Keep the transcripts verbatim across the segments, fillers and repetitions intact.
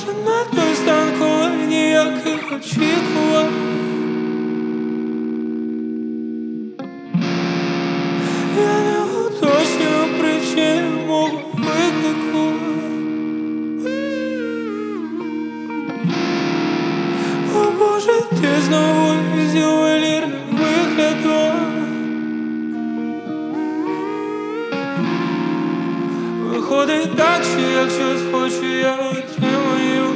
вже не той стан, коли ніяких очікувань. Я не уточнюю причини мого виклику. О Боже, ти знову із ювелірним виглядом. Виходить так, що якщо схочу, я отримаю.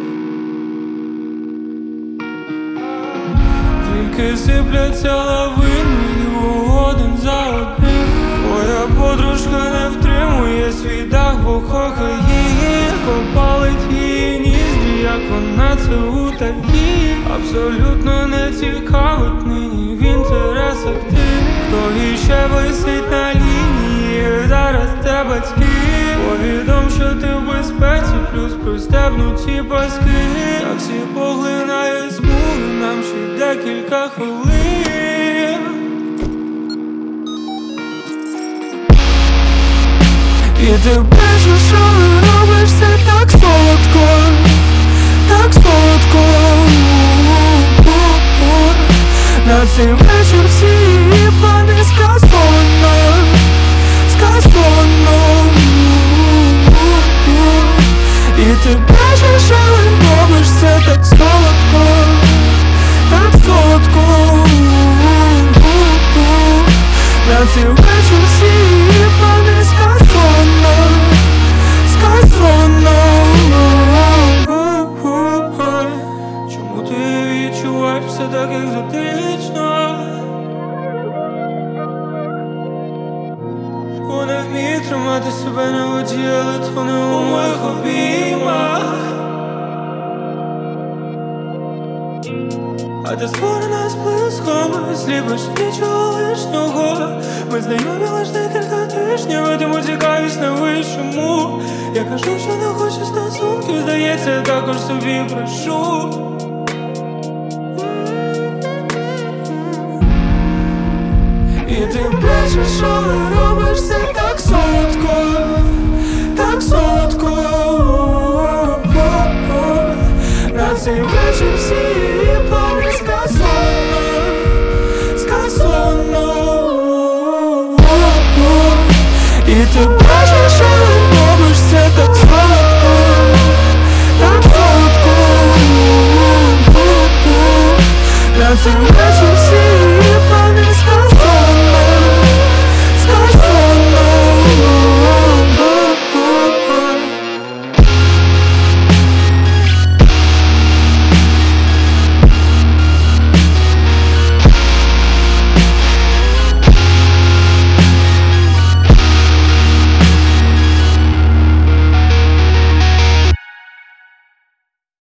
Тільки сипляться лавиною один за одним. Твоя подружка не втримує свій дах, бо кохає її, попалить її ніздрі, як вона це утаїть. Абсолютно не цікавить нині в інтересах тих, хто іще висить на лінії. Зараз те батьки. Повідом, що ти в безпеці, плюс пристебнуті паски. Таксі поглинає смуги, нам ще декілька хвилин. І ти бачиш, що робиш це так солодко, так солодко. На цей вечір всі її плани скасовано, скасовано. І ти бачиш, що робиш це так солодко, так солодко. На цей вечір всі її плани скасовано, скасовано. Чому ти відчуваєш все так екзотично? Вона вміє тримати себе на воді, але тоне у моїх обіймах. А ти створена з блиском, сліпиш нічого лишнього. Ми знайомі лиш декілька тижнів, а тому цікавість на вищому. Я кажу, що не хочу стосунків, здається, я також собі прошу. І ти бачиш, що робиш це так солодко, так солодко. На цей вечір всі її плани скасовано, скасовано. І ти